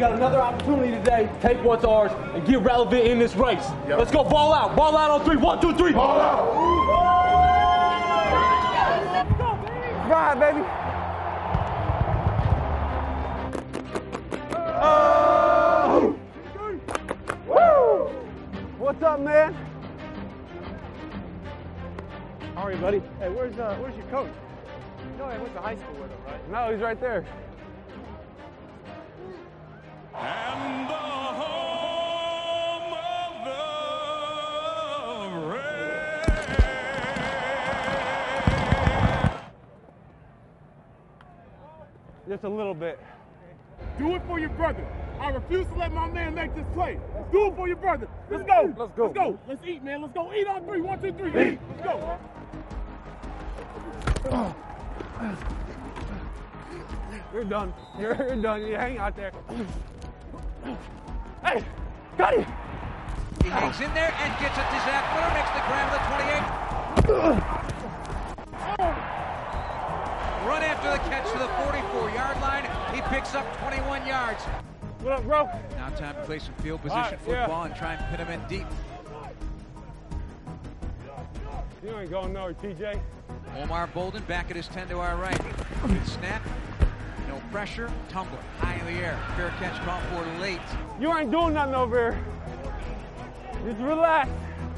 got another opportunity today to take what's ours and get relevant in this race. Yep. Let's go ball out. Ball out on 3. 1, 2, 3. Ball out. Ride, baby. Oh! Woo! What's up, man? How are you, buddy? Hey, where's your coach? You know I went to high school with him, right? No, he's right there. And the home of the rain. Just a little bit. Do it for your brother. I refuse to let my man make this play. Let's do it for your brother. Let's go. Let's go. Let's go. Let's eat, man. Let's go. Eat on 3. 1, 2, 3. Eat. Let's go. You're done. You're done. You hang out there. Hey, got him. He hangs in there and gets it to Zach Miller, makes the grab of the 28. Run after the catch to the 44-yard line. He picks up 21 yards. What up, bro? Now time to play some field position football and try and pin him in deep. You ain't going nowhere, TJ. Omar Bolden back at his 10 to our right. Good snap. No pressure. Tumbler high in the air. Fair catch called for late. You ain't doing nothing over here. Just relax.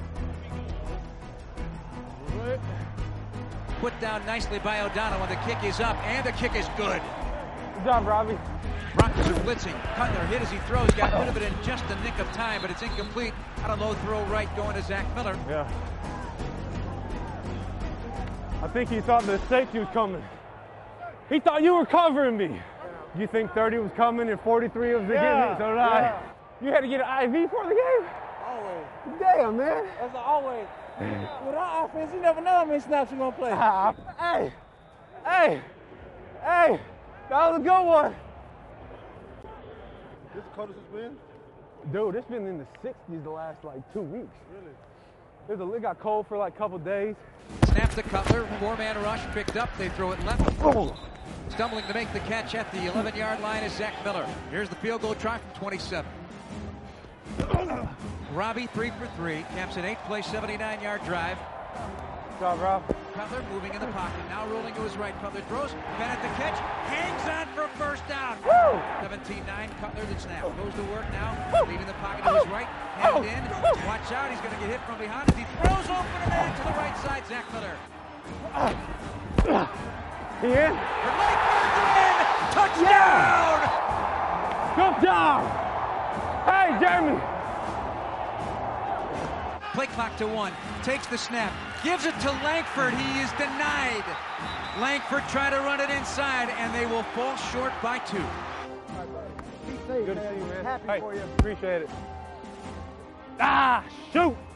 Put down nicely by O'Donnell when the kick is up, and the kick is good. Good job, Robbie. Broncos are blitzing. Cutler hit as he throws. Got rid of it in just the nick of time, but it's incomplete. Out a low throw right going to Zach Miller. Yeah. I think he thought the safety was coming. He thought you were covering me. You think 30 was coming and 43 was getting it? So did I. You had to get an IV for the game? Always. Damn, man. That's always. With our offense, you never know how many snaps you're going to play. Hey, that was a good one. This Curtis has been? Dude, it's been in the 60s the last, 2 weeks. Really? It got cold for, a couple days. Snap to Cutler, 4-man rush, picked up, they throw it left. Oh. Stumbling to make the catch at the 11-yard line is Zach Miller. Here's the field goal try from 27. Robbie 3 for 3, caps an 8-play, 79-yard drive. Good job, Rob. Cutler moving in the pocket, now rolling to his right. Cutler throws, Bennett the catch, hangs on for first down. 17-9, Cutler the snap. Goes to work now, leaving the pocket to his right, hand in. Watch out, he's going to get hit from behind as he throws open a man to the right side, Zach Miller. He in? For Langford in! Touchdown! Good job! Hey, Jeremy! Play clock to 1, takes the snap, gives it to Langford, he is denied. Langford trying to run it inside, and they will fall short by 2. Good to see you, man. Happy for you. Appreciate it. Shoot!